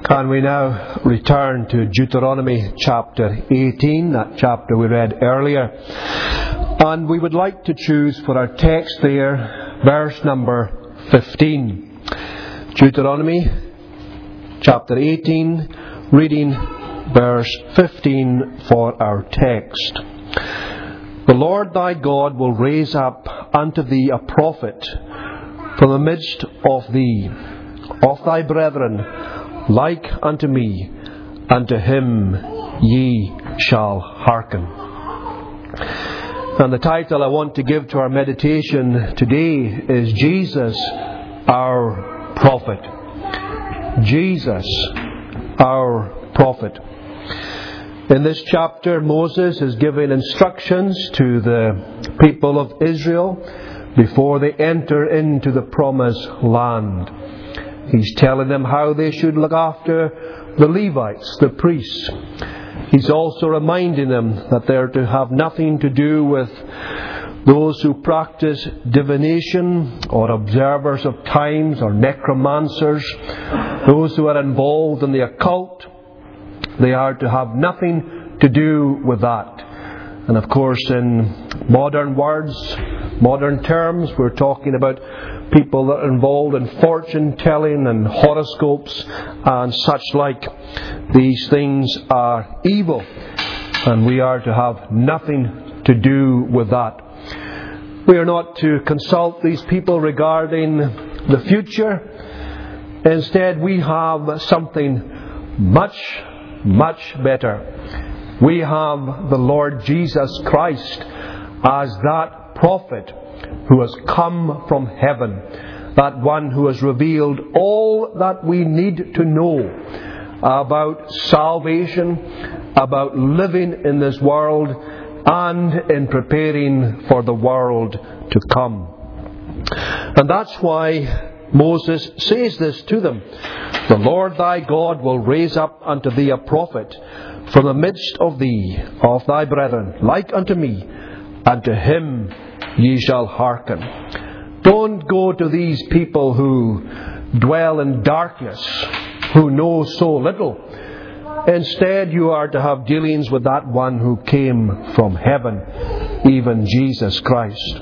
And we now return to Deuteronomy chapter 18, that chapter we read earlier. And we would like to choose for our text there, verse number 15. Deuteronomy chapter 18, reading verse 15 for our text. The Lord thy God will raise up unto thee a prophet from the midst of thee, of thy brethren, like unto me, unto him ye shall hearken. And the title I want to give to our meditation today is Jesus, our prophet. Jesus, our prophet. In this chapter, Moses is giving instructions to the people of Israel before they enter into the promised land. He's telling them how they should look after the Levites, the priests. He's also reminding them that they're to have nothing to do with those who practice divination or observers of times or necromancers, those who are involved in the occult. They are to have nothing to do with that. And of course, in modern words, modern terms, we're talking about people that are involved in fortune telling and horoscopes and such like. These things are evil, and we are to have nothing to do with that. We are not to consult these people regarding the future. Instead, we have something much better. We have the Lord Jesus Christ as that prophet who has come from heaven, that one who has revealed all that we need to know about salvation, about living in this world, and in preparing for the world to come. And that's why Moses says this to them. The Lord thy God will raise up unto thee a prophet from the midst of thee, of thy brethren, like unto me, unto him ye shall hearken. Don't go to these people who dwell in darkness, who know so little. Instead, you are to have dealings with that one who came from heaven, even Jesus Christ.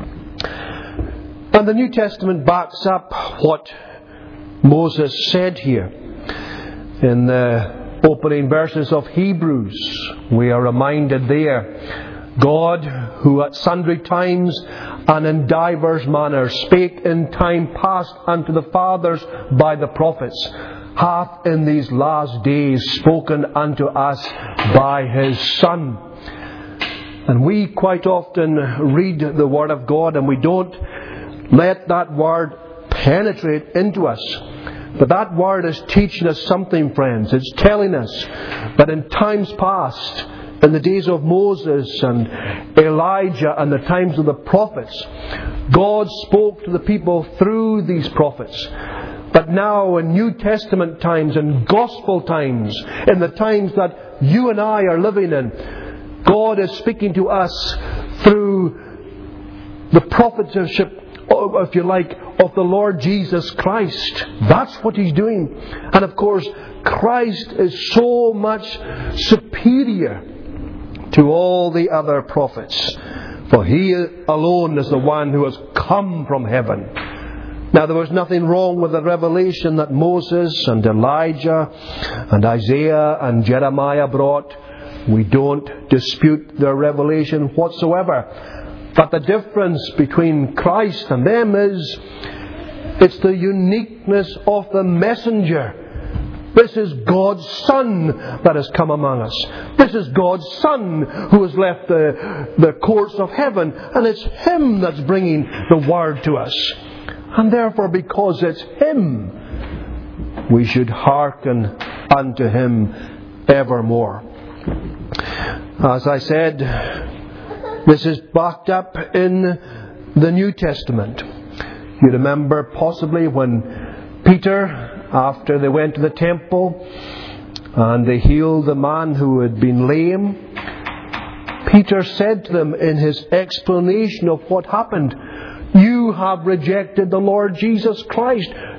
And the New Testament backs up what Moses said here. In the opening verses of Hebrews, we are reminded there, God, who at sundry times and in divers manners spake in time past unto the fathers by the prophets, hath in these last days spoken unto us by his Son. And we quite often read the Word of God and we don't let that Word penetrate into us. But that Word is teaching us something, friends. It's telling us that in times past, in the days of Moses and Elijah and the times of the prophets, God spoke to the people through these prophets. But now in New Testament times and Gospel times, in the times that you and I are living in, God is speaking to us through the prophetship, if you like, of the Lord Jesus Christ. That's what He's doing. And of course, Christ is so much superior to all the other prophets, for He alone is the one who has come from heaven. Now, there was nothing wrong with the revelation that Moses and Elijah and Isaiah and Jeremiah brought. We don't dispute their revelation whatsoever. But the difference between Christ and them is it's the uniqueness of the messenger. This is God's Son that has come among us. This is God's Son who has left the courts of heaven, and it's Him that's bringing the Word to us. And therefore, because it's Him, we should hearken unto Him evermore. As I said, this is backed up in the New Testament. You remember possibly when Peter, after they went to the temple and they healed the man who had been lame, Peter said to them in his explanation of what happened, "You have rejected the Lord Jesus Christ.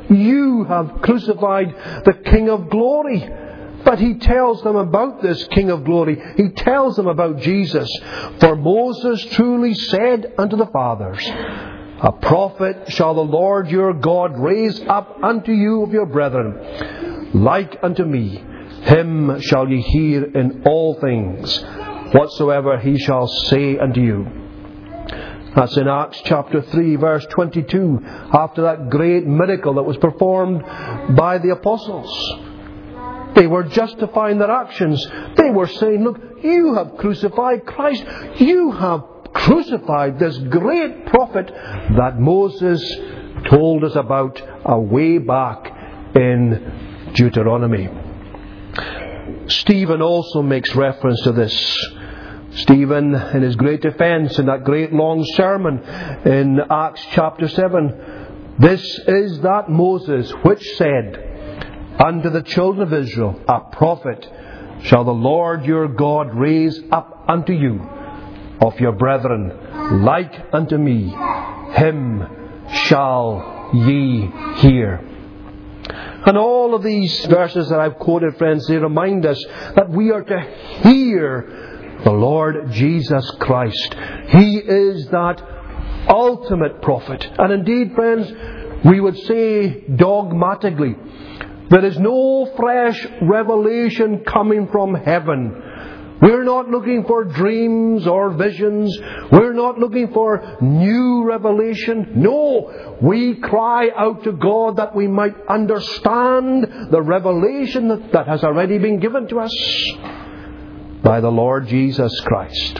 You have crucified the King of glory. But he tells them about this King of glory. He tells them about Jesus. For Moses truly said unto the fathers, a prophet shall the Lord your God raise up unto you of your brethren, like unto me. Him shall ye hear in all things, whatsoever he shall say unto you. That's in Acts chapter 3 verse 22, after that great miracle that was performed by the apostles. They were justifying their actions. They were saying, look, you have crucified Christ. You have crucified this great prophet that Moses told us about a way back in Deuteronomy. Stephen also makes reference to this. Stephen, in his great defence, in that great long sermon in Acts chapter 7, this is that Moses which said unto the children of Israel, a prophet shall the Lord your God raise up unto you of your brethren, like unto me. Him shall ye hear. And all of these verses that I've quoted, friends, they remind us that we are to hear the Lord Jesus Christ. He is that ultimate prophet. And indeed, friends, we would say dogmatically, there is no fresh revelation coming from heaven. We're not looking for dreams or visions. We're not looking for new revelation. No, we cry out to God that we might understand the revelation that has already been given to us by the Lord Jesus Christ.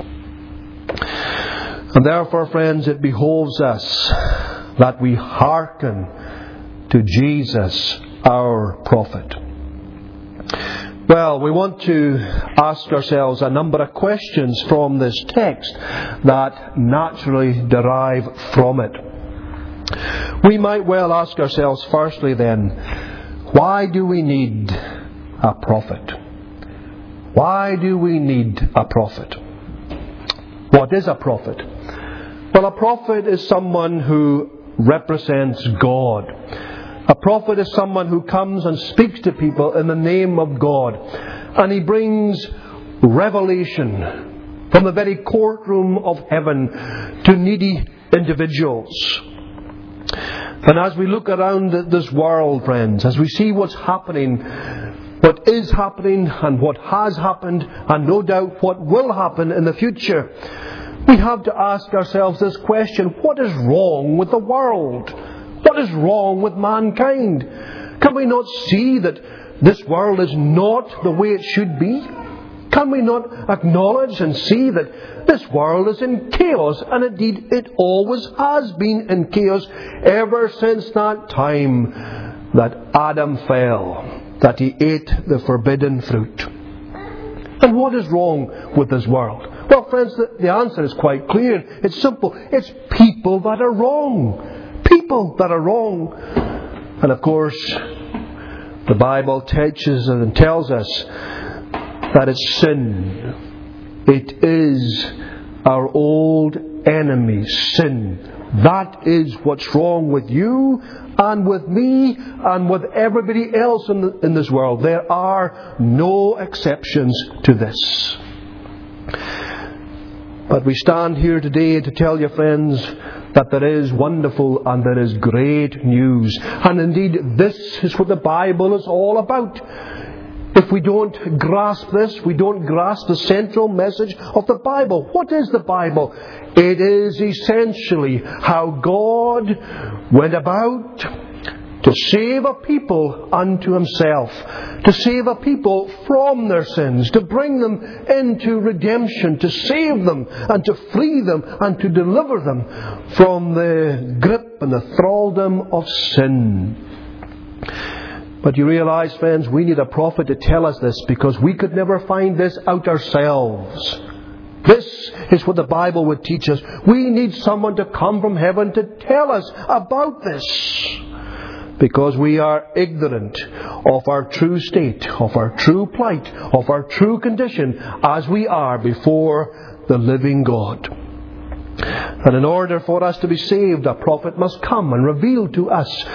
And therefore, friends, it behoves us that we hearken to Jesus, our prophet. Well, we want to ask ourselves a number of questions from this text that naturally derive from it. We might well ask ourselves firstly then, why do we need a prophet? Why do we need a prophet? What is a prophet? Well, a prophet is someone who represents God. A prophet is someone who comes and speaks to people in the name of God. And he brings revelation from the very courtroom of heaven to needy individuals. And as we look around this world, friends, as we see what's happening, what is happening and what has happened, and no doubt what will happen in the future, we have to ask ourselves this question: what is wrong with the world? What is wrong with mankind? Can we not see that this world is not the way it should be? Can we not acknowledge and see that this world is in chaos, and indeed it always has been in chaos ever since that time that Adam fell, that he ate the forbidden fruit? And what is wrong with this world? Well, friends, the answer is quite clear. It's simple. It's people that are wrong. People that are wrong. And of course, the Bible teaches and tells us that it's sin. It is our old enemy, sin. That is what's wrong with you and with me and with everybody else in this world. There are no exceptions to this. But we stand here today to tell you, friends, that there is wonderful and there is great news. And indeed, this is what the Bible is all about. If we don't grasp this, we don't grasp the central message of the Bible. What is the Bible? It is essentially how God went about to save a people unto Himself, to save a people from their sins, to bring them into redemption, to save them and to free them and to deliver them from the grip and the thraldom of sin. But you realize, friends, we need a prophet to tell us this, because we could never find this out ourselves. This is what the Bible would teach us. We need someone to come from heaven to tell us about this, because we are ignorant of our true state, of our true plight, of our true condition as we are before the living God. And in order for us to be saved, a prophet must come and reveal to us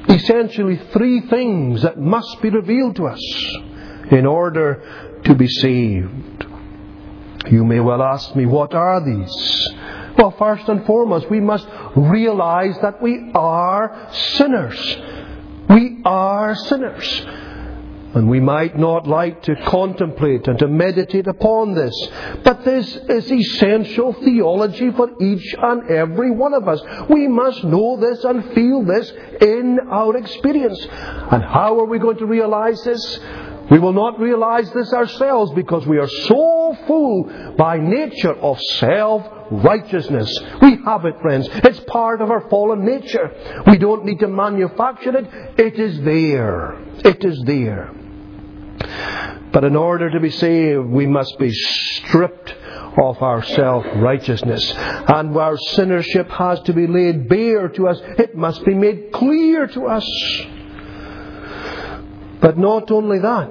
essentially three things that must be revealed to us in order to be saved. You may well ask me, what are these? Well, first and foremost, we must realize that we are sinners. We are sinners. And we might not like to contemplate and to meditate upon this, but this is essential theology for each and every one of us. We must know this and feel this in our experience. And how are we going to realize this? We will not realize this ourselves because we are so full by nature of self-righteousness. We have it, friends. It's part of our fallen nature. We don't need to manufacture it. It is there. It is there. But in order to be saved, we must be stripped of our self-righteousness. And our sinnership has to be laid bare to us. It must be made clear to us. But not only that,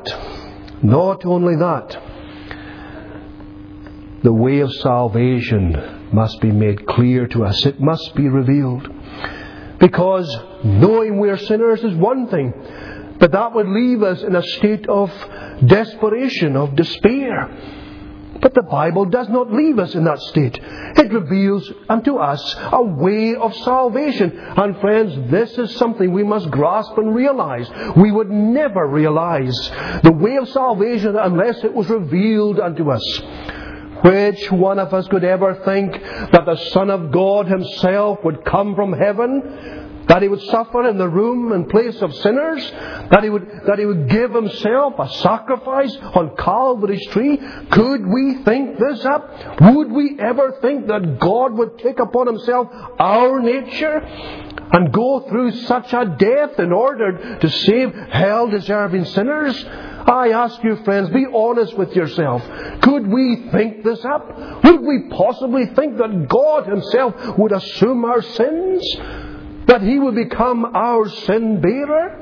the way of salvation must be made clear to us. It must be revealed. Because knowing we're sinners is one thing, but that would leave us in a state of desperation, of despair. But the Bible does not leave us in that state. It reveals unto us a way of salvation. And friends, this is something we must grasp and realize. We would never realize the way of salvation unless it was revealed unto us. Which one of us could ever think that the Son of God Himself would come from heaven? That He would suffer in the room and place of sinners? That He would give Himself a sacrifice on Calvary's tree? Could we think this up? Would we ever think that God would take upon Himself our nature and go through such a death in order to save hell-deserving sinners? I ask you, friends, be honest with yourself. Could we think this up? Would we possibly think that God Himself would assume our sins? That He would become our sin bearer?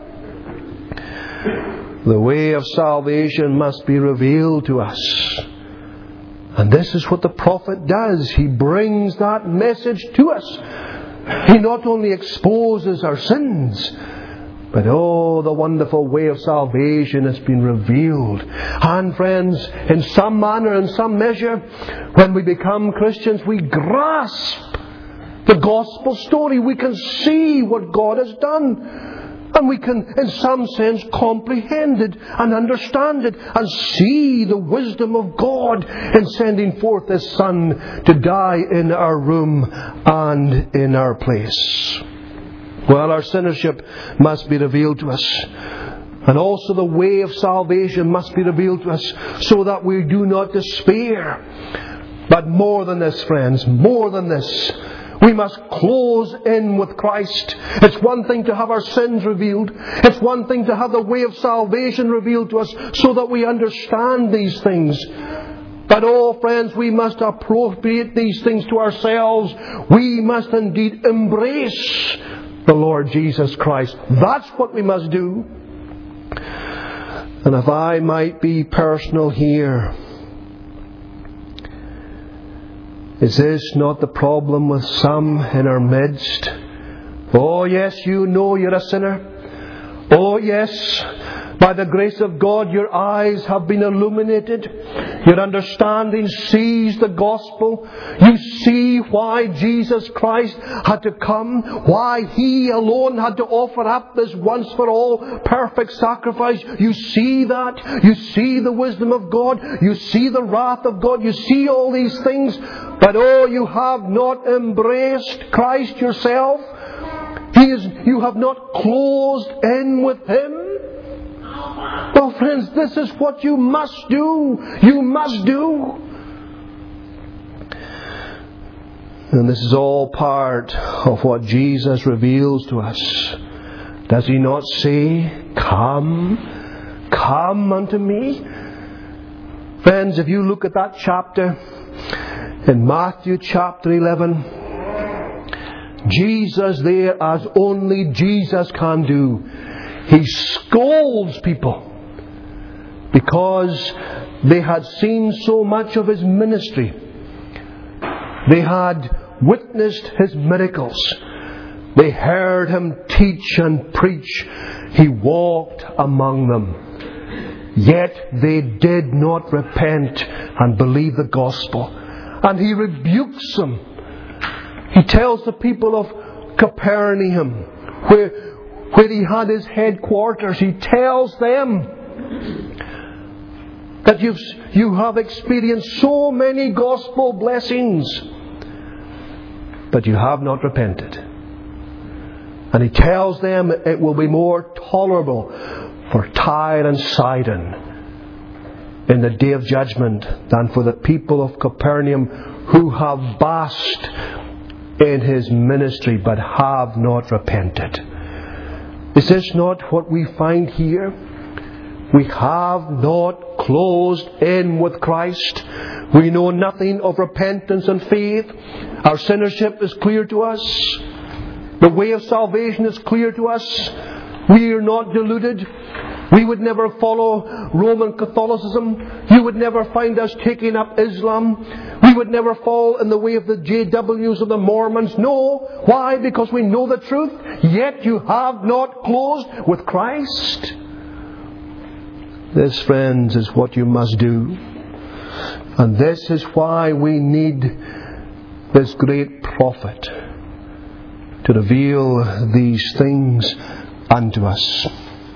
The way of salvation must be revealed to us. And this is what the prophet does. He brings that message to us. He not only exposes our sins, but the wonderful way of salvation has been revealed. And friends, in some manner, in some measure, when we become Christians, we grasp the gospel story. We can see what God has done. And we can, in some sense, comprehend it and understand it and see the wisdom of God in sending forth His Son to die in our room and in our place. Well, our sinnership must be revealed to us. And also the way of salvation must be revealed to us so that we do not despair. But more than this, friends, more than this, we must close in with Christ. It's one thing to have our sins revealed. It's one thing to have the way of salvation revealed to us so that we understand these things. But friends, we must appropriate these things to ourselves. We must indeed embrace the Lord Jesus Christ. That's what we must do. And if I might be personal here, is this not the problem with some in our midst? Oh yes, you know you're a sinner. Oh yes, by the grace of God your eyes have been illuminated. Your understanding sees the gospel. You see why Jesus Christ had to come. Why He alone had to offer up this once for all perfect sacrifice. You see that. You see the wisdom of God. You see the wrath of God. You see all these things. But you have not embraced Christ yourself. You have not closed in with Him. Well, friends, this is what you must do. You must do. And this is all part of what Jesus reveals to us. Does He not say, "Come, come unto me"? Friends, if you look at that chapter in Matthew chapter 11, Jesus there, as only Jesus can do, He scolds people because they had seen so much of His ministry. They had witnessed His miracles. They heard Him teach and preach. He walked among them. Yet they did not repent and believe the gospel. And He rebukes them. He tells the people of Capernaum, where He had His headquarters, He tells them that you have experienced so many gospel blessings, but you have not repented. And He tells them it will be more tolerable for Tyre and Sidon in the day of judgment than for the people of Capernaum who have basked in His ministry but have not repented. Is this not what we find here? We have not closed in with Christ. We know nothing of repentance and faith. Our sinnership is clear to us. The way of salvation is clear to us. We are not deluded. We would never follow Roman Catholicism. You would never find us taking up Islam. We would never fall in the way of the JWs of the Mormons. No. Why? Because we know the truth. Yet you have not closed with Christ. This, friends, is what you must do. And this is why we need this great prophet to reveal these things unto us.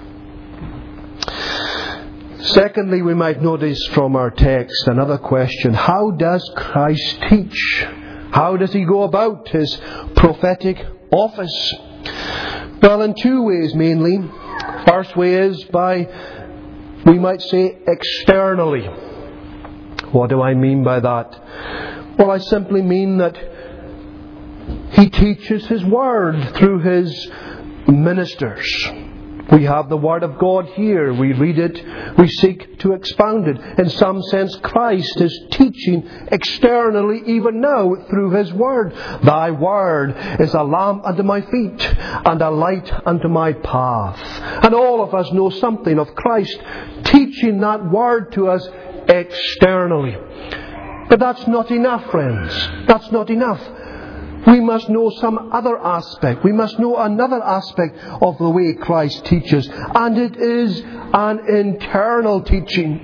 Secondly, we might notice from our text another question. How does Christ teach? How does He go about His prophetic office? Well, in two ways mainly. First way is by, we might say, externally. What do I mean by that? Well, I simply mean that He teaches His Word through His ministers. We have the Word of God here. We read it. We seek to expound it. In some sense, Christ is teaching externally even now through His Word. Thy Word is a lamp unto my feet and a light unto my path. And all of us know something of Christ teaching that Word to us externally. But that's not enough, friends. That's not enough. We must know some other aspect. We must know another aspect of the way Christ teaches. And it is an internal teaching.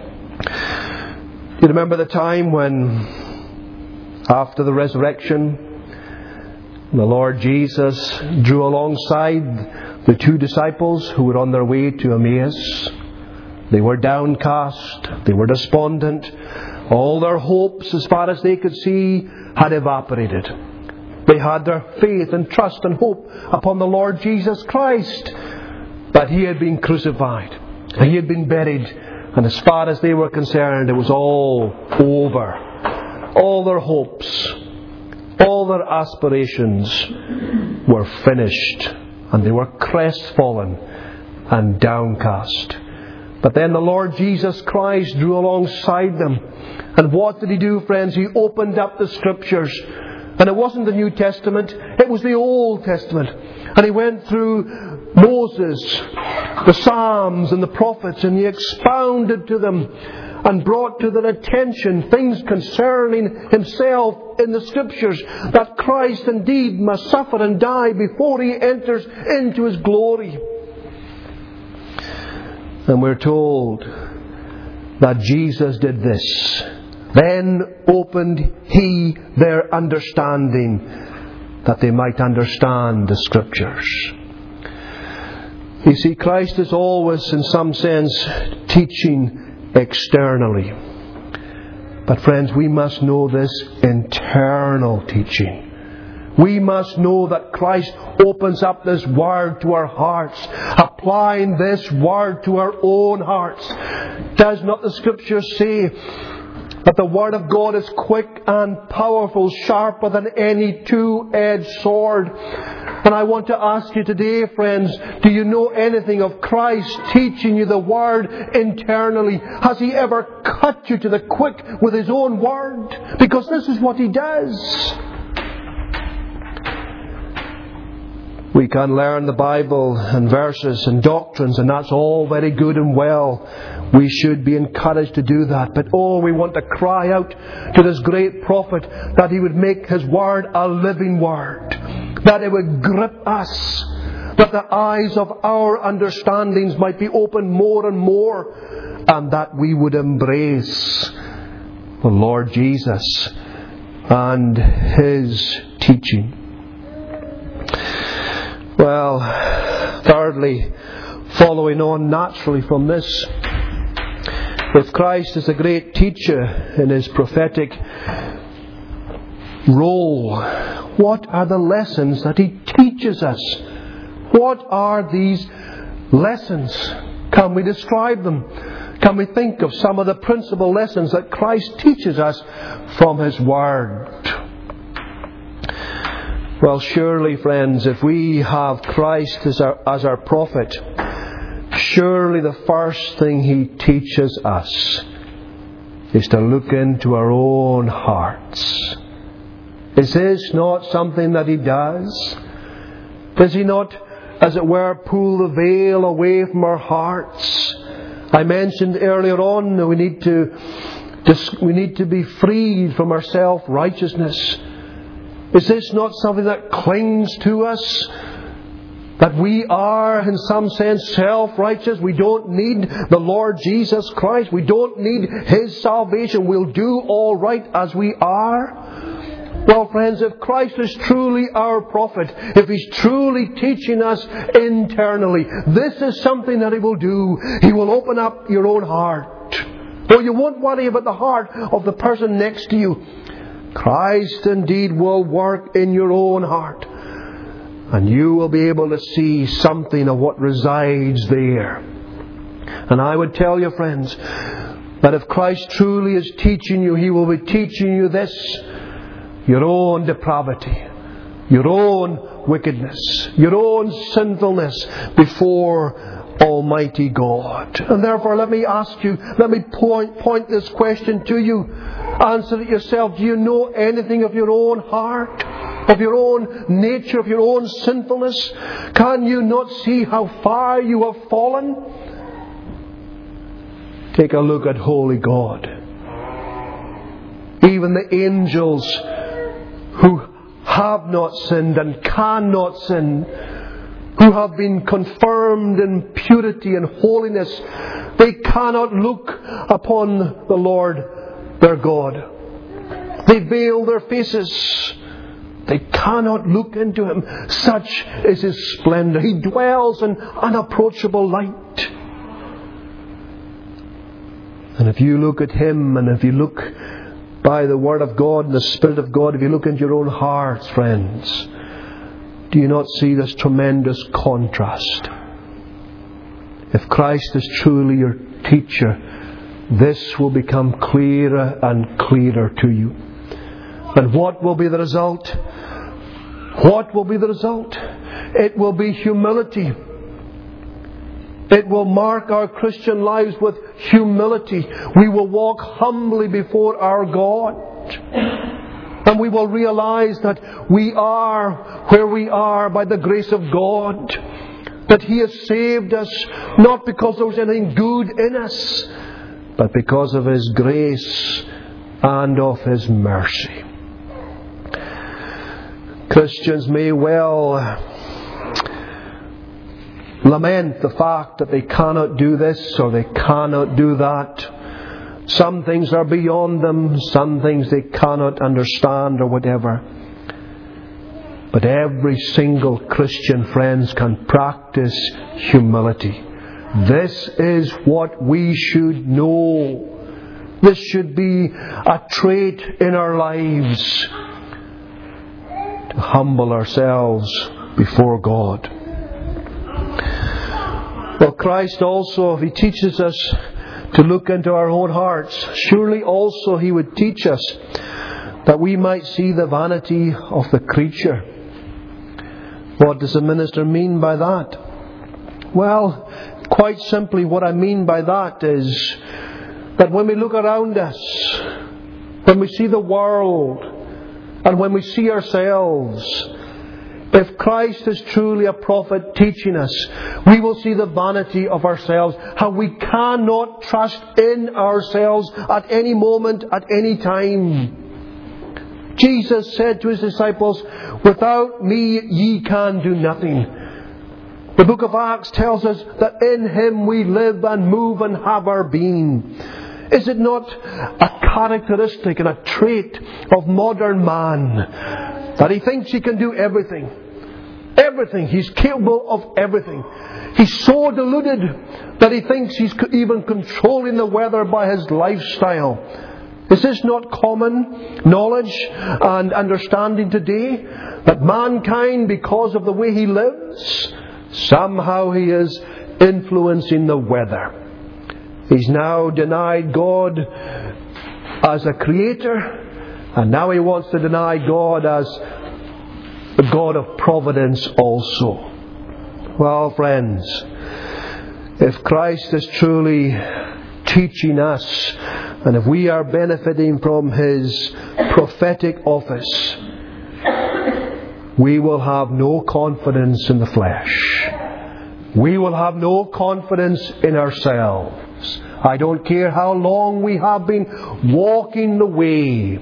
You remember the time when, after the resurrection, the Lord Jesus drew alongside the two disciples who were on their way to Emmaus. They were downcast. They were despondent. All their hopes, as far as they could see, had evaporated. They had their faith and trust and hope upon the Lord Jesus Christ. But He had been crucified. And He had been buried. And as far as they were concerned, it was all over. All their hopes, all their aspirations were finished. And they were crestfallen and downcast. But then the Lord Jesus Christ drew alongside them. And what did He do, friends? He opened up the Scriptures. And it wasn't the New Testament, it was the Old Testament. And He went through Moses, the Psalms and the prophets, and He expounded to them and brought to their attention things concerning Himself in the Scriptures, that Christ indeed must suffer and die before He enters into His glory. And we're told that Jesus did this. Then opened He their understanding, that they might understand the Scriptures. You see, Christ is always, in some sense, teaching externally. But friends, we must know this internal teaching. We must know that Christ opens up this Word to our hearts, applying this Word to our own hearts. Does not the Scripture say that the Word of God is quick and powerful, sharper than any two-edged sword? And I want to ask you today, friends, do you know anything of Christ teaching you the Word internally? Has He ever cut you to the quick with His own Word? Because this is what He does. We can learn the Bible and verses and doctrines, and that's all very good and well. We should be encouraged to do that. But we want to cry out to this great prophet that he would make his word a living word, that it would grip us, that the eyes of our understandings might be opened more and more, and that we would embrace the Lord Jesus and His teaching. Well, thirdly, following on naturally from this, if Christ is a great teacher in His prophetic role, what are the lessons that He teaches us? What are these lessons? Can we describe them? Can we think of some of the principal lessons that Christ teaches us from His Word? Well, surely, friends, if we have Christ as our prophet, surely the first thing He teaches us is to look into our own hearts. Is this not something that He does? Does He not, as it were, pull the veil away from our hearts? I mentioned earlier on that we need to be freed from our self-righteousness. Is this not something that clings to us? That we are, in some sense, self-righteous. We don't need the Lord Jesus Christ. We don't need His salvation. We'll do all right as we are. Well, friends, if Christ is truly our prophet, if He's truly teaching us internally, this is something that He will do. He will open up your own heart. Though you won't worry about the heart of the person next to you, Christ indeed will work in your own heart. And you will be able to see something of what resides there. And I would tell you, friends, that if Christ truly is teaching you, He will be teaching you this: your own depravity, your own wickedness, your own sinfulness before Almighty God. And therefore, let me ask you, let me point this question to you. Answer it yourself. Do you know anything of your own heart? Of your own nature? Of your own sinfulness? Can you not see how far you have fallen? Take a look at holy God. Even the angels who have not sinned and cannot sin, who have been confirmed in purity and holiness, they cannot look upon the Lord their God. They veil their faces. They cannot look into Him. Such is His splendour. He dwells in unapproachable light. And if you look at Him, and if you look by the Word of God and the Spirit of God, if you look into your own hearts, friends, do you not see this tremendous contrast? If Christ is truly your teacher, this will become clearer and clearer to you. And what will be the result? What will be the result? It will be humility. It will mark our Christian lives with humility. We will walk humbly before our God. And we will realize that we are where we are by the grace of God. That He has saved us not because there was anything good in us, but because of His grace and of His mercy. Christians may well lament the fact that they cannot do this or they cannot do that. Some things are beyond them, some things they cannot understand or whatever. But every single Christian, friends, can practice humility. This is what we should know. This should be a trait in our lives. To humble ourselves before God. Well, Christ also, if He teaches us to look into our own hearts, surely also He would teach us that we might see the vanity of the creature. What does the minister mean by that? Well, quite simply what I mean by that is that when we look around us, when we see the world, and when we see ourselves, If Christ is truly a prophet teaching us, we will see the vanity of ourselves, how we cannot trust in ourselves at any moment, at any time. Jesus said to His disciples, "Without me ye can do nothing." The book of Acts tells us that in Him we live and move and have our being. Is it not a characteristic and a trait of modern man that he thinks he can do everything? Everything. He's capable of everything. He's so deluded that he thinks he's even controlling the weather by his lifestyle. Is this not common knowledge and understanding today? That mankind, because of the way he lives, somehow he is influencing the weather. He's now denied God as a creator, and now he wants to deny God as the God of providence also. Well, friends, if Christ is truly teaching us, and if we are benefiting from His prophetic office, we will have no confidence in the flesh. We will have no confidence in ourselves. I don't care how long we have been walking the way.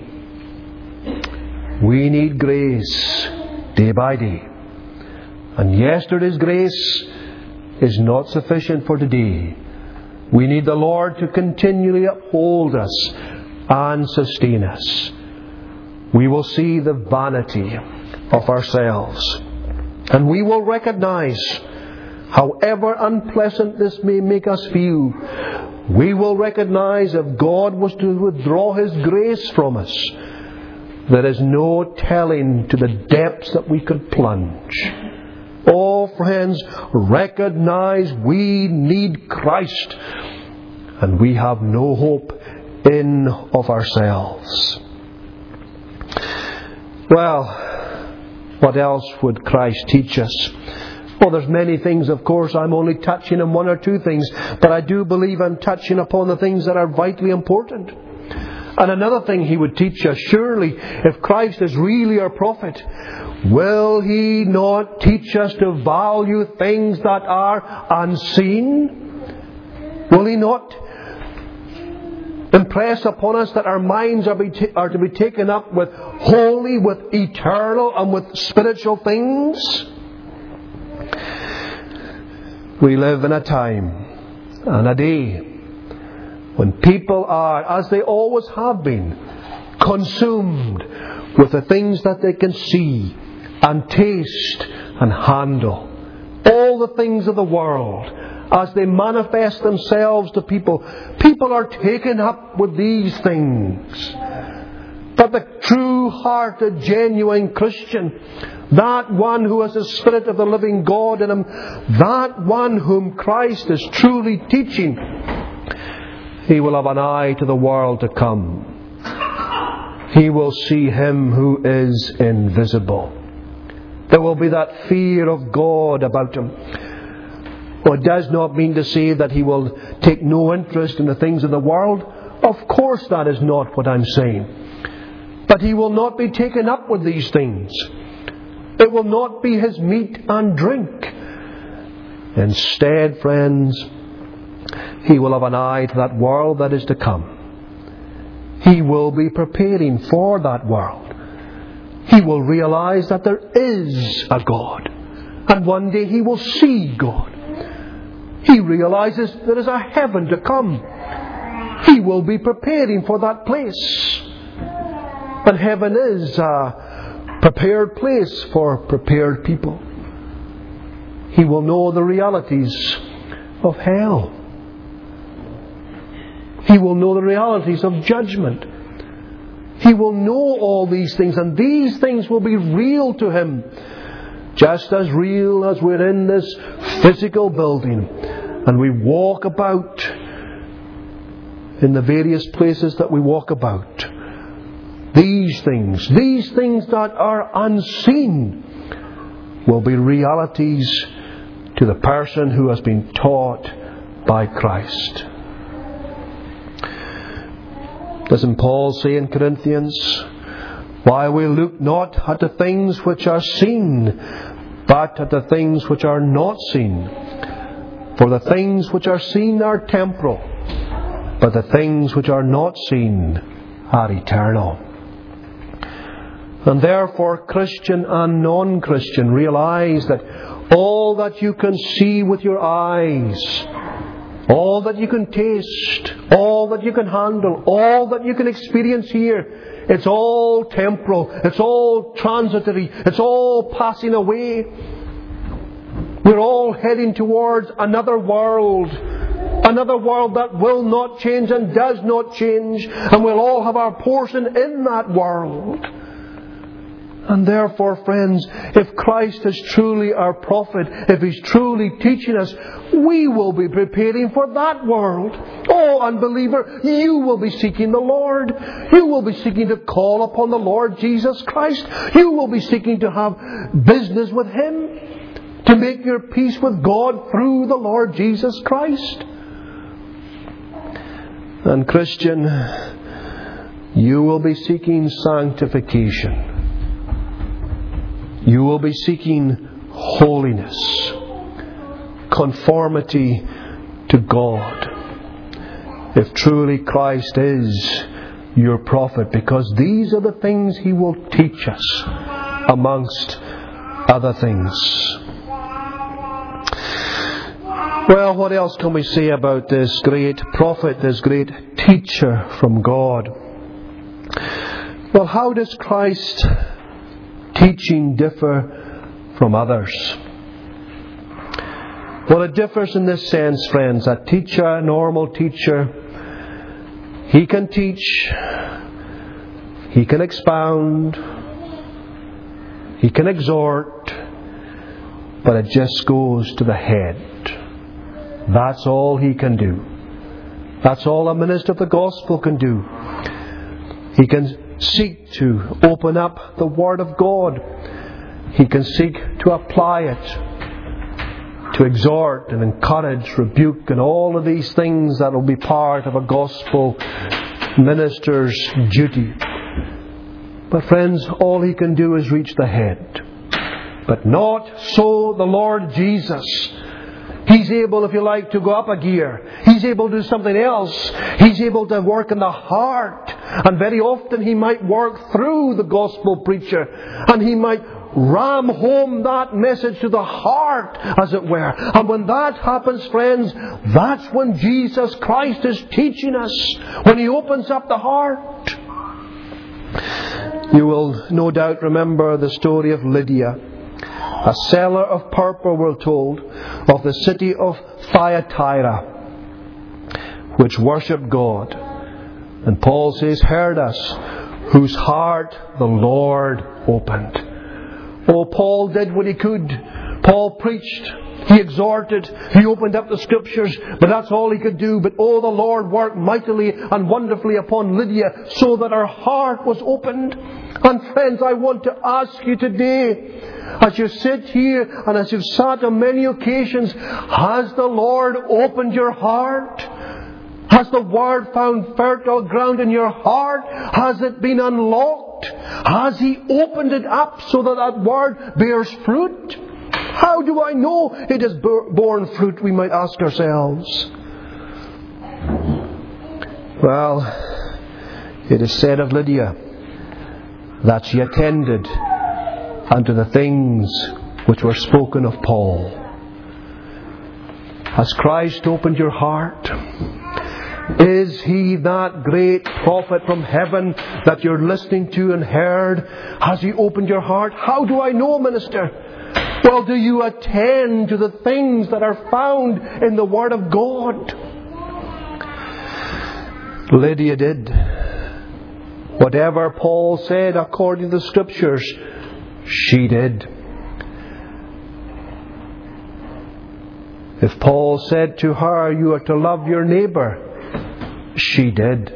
We need grace day by day. And yesterday's grace is not sufficient for today. We need the Lord to continually uphold us and sustain us. We will see the vanity of ourselves. And we will recognize, however unpleasant this may make us feel, we will recognize if God was to withdraw His grace from us, there is no telling to the depths that we could plunge. Oh, friends, recognize we need Christ, and we have no hope in of ourselves. Well, what else would Christ teach us? Well, there's many things, of course. I'm only touching on one or two things, but I do believe I'm touching upon the things that are vitally important. And another thing He would teach us, surely, if Christ is really our prophet, will He not teach us to value things that are unseen? Will He not impress upon us that our minds are to be taken up with holy, with eternal, and with spiritual things? We live in a time and a day when people are, as they always have been, consumed with the things that they can see and taste and handle. All the things of the world, as they manifest themselves to people, people are taken up with these things. But the true-hearted, genuine Christian, that one who has the Spirit of the living God in him, that one whom Christ is truly teaching, he will have an eye to the world to come. He will see Him who is invisible. There will be that fear of God about him. Well, it does not mean to say that he will take no interest in the things of the world. Of course, that is not what I'm saying. But he will not be taken up with these things. It will not be his meat and drink. Instead, friends, he will have an eye to that world that is to come. He will be preparing for that world. He will realize that there is a God. And one day he will see God. He realizes there is a heaven to come. He will be preparing for that place. And heaven is a prepared place for prepared people. He will know the realities of hell. He will know the realities of judgment. He will know all these things, and these things will be real to him. Just as real as we're in this physical building and we walk about in the various places that we walk about. These things that are unseen, will be realities to the person who has been taught by Christ. Doesn't Paul say in Corinthians, while we look not at the things which are seen, but at the things which are not seen. For the things which are seen are temporal, but the things which are not seen are eternal. And therefore, Christian and non-Christian, realize that all that you can see with your eyes, all that you can taste, all that you can handle, all that you can experience here, it's all temporal, it's all transitory, it's all passing away. We're all heading towards another world that will not change and does not change, and we'll all have our portion in that world. And therefore, friends, if Christ is truly our prophet, if He's truly teaching us, we will be preparing for that world. Oh, unbeliever, you will be seeking the Lord. You will be seeking to call upon the Lord Jesus Christ. You will be seeking to have business with Him, to make your peace with God through the Lord Jesus Christ. And Christian, you will be seeking sanctification. You will be seeking holiness, conformity to God, if truly Christ is your prophet, because these are the things He will teach us, amongst other things. Well, what else can we say about this great prophet, this great teacher from God? Well, how does Christ's teaching differ from others? Well, it differs in this sense, friends. A teacher, a normal teacher, he can teach, he can expound, he can exhort, but it just goes to the head. That's all he can do. That's all a minister of the gospel can do. He can seek to open up the Word of God. He can seek to apply it, to exhort and encourage, rebuke, and all of these things that will be part of a gospel minister's duty. But friends, all he can do is reach the head. But not so the Lord Jesus. He's able, if you like, to go up a gear. He's able to do something else. He's able to work in the heart. And very often He might work through the gospel preacher. And He might ram home that message to the heart, as it were. And when that happens, friends, that's when Jesus Christ is teaching us. When He opens up the heart. You will no doubt remember the story of Lydia, a seller of purple, we're told, of the city of Thyatira, which worshipped God. And Paul says, heard us, whose heart the Lord opened. Oh, Paul did what he could. Paul preached, he exhorted, he opened up the Scriptures, but that's all he could do. But oh, the Lord worked mightily and wonderfully upon Lydia, so that her heart was opened. And friends, I want to ask you today, as you sit here and as you've sat on many occasions, has the Lord opened your heart? Has the Word found fertile ground in your heart? Has it been unlocked? Has He opened it up so that that Word bears fruit? How do I know it has borne fruit, we might ask ourselves. Well, it is said of Lydia that she attended unto the things which were spoken of Paul. Has Christ opened your heart? Is He that great prophet from heaven that you're listening to and heard? Has He opened your heart? How do I know, minister? Well, do you attend to the things that are found in the Word of God? Lydia did. Whatever Paul said according to the Scriptures, she did. If Paul said to her, you are to love your neighbour, she did.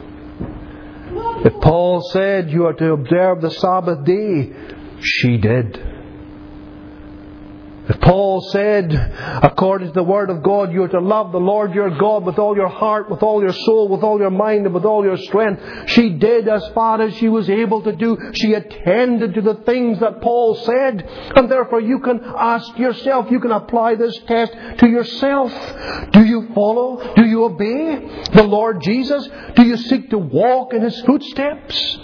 If Paul said you are to observe the Sabbath day, she did. If Paul said, according to the Word of God, you are to love the Lord your God with all your heart, with all your soul, with all your mind, and with all your strength, she did as far as she was able to do. She attended to the things that Paul said. And therefore you can ask yourself, you can apply this test to yourself. Do you follow? Do you obey the Lord Jesus? Do you seek to walk in His footsteps?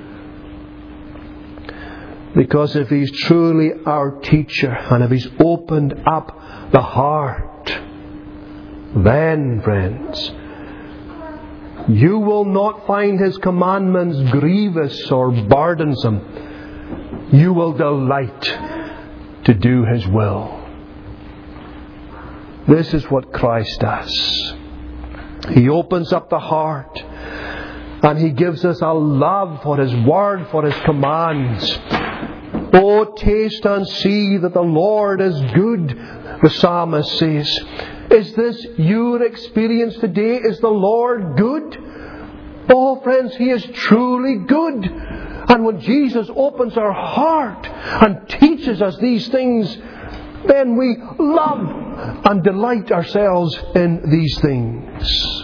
Because if He's truly our teacher, and if He's opened up the heart, then, friends, you will not find His commandments grievous or burdensome. You will delight to do His will. This is what Christ does. He opens up the heart, and He gives us a love for His Word, for His commands. Oh, taste and see that the Lord is good, the psalmist says. Is this your experience today? Is the Lord good? Oh, friends, He is truly good. And when Jesus opens our heart and teaches us these things, then we love and delight ourselves in these things.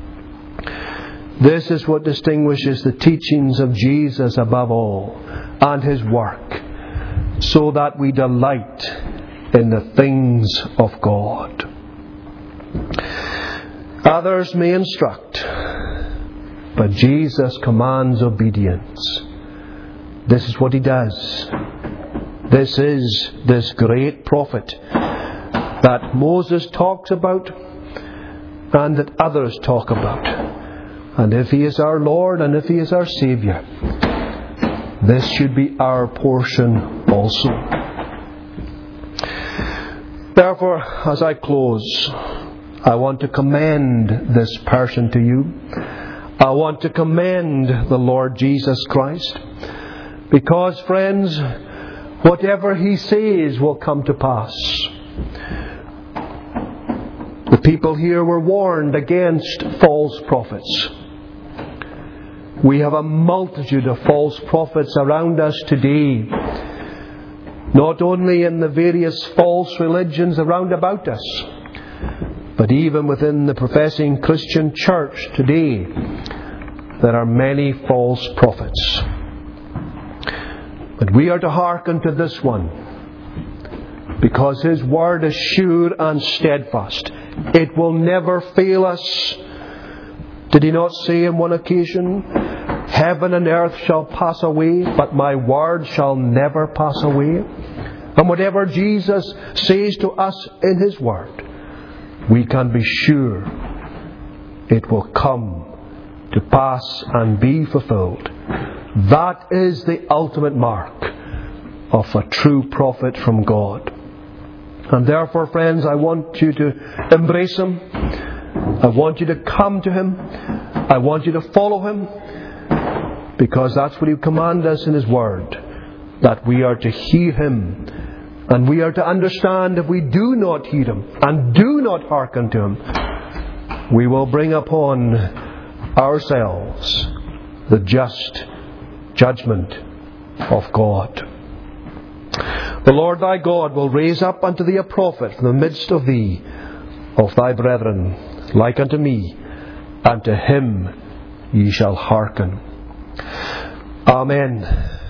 This is what distinguishes the teachings of Jesus above all, and His work, so that we delight in the things of God. Others may instruct, but Jesus commands obedience. This is what He does. This is this great prophet that Moses talks about and that others talk about. And if He is our Lord and if He is our Saviour, this should be our portion also. Therefore, as I close, I want to commend this person to you. I want to commend the Lord Jesus Christ. Because, friends, whatever He says will come to pass. The people here were warned against false prophets. We have a multitude of false prophets around us today. Not only in the various false religions around about us, but even within the professing Christian church today, there are many false prophets. But we are to hearken to this one, because His word is sure and steadfast. It will never fail us. Did He not say on one occasion, heaven and earth shall pass away, but my word shall never pass away? And whatever Jesus says to us in His word, we can be sure it will come to pass and be fulfilled. That is the ultimate mark of a true prophet from God. And therefore, friends, I want you to embrace Him. I want you to come to Him. I want you to follow Him. Because that's what He commanded us in His Word. That we are to hear Him. And we are to understand if we do not hear Him and do not hearken to Him, we will bring upon ourselves the just judgment of God. The Lord thy God will raise up unto thee a prophet from the midst of thee, of thy brethren, like unto me, and to him ye shall hearken. Amen.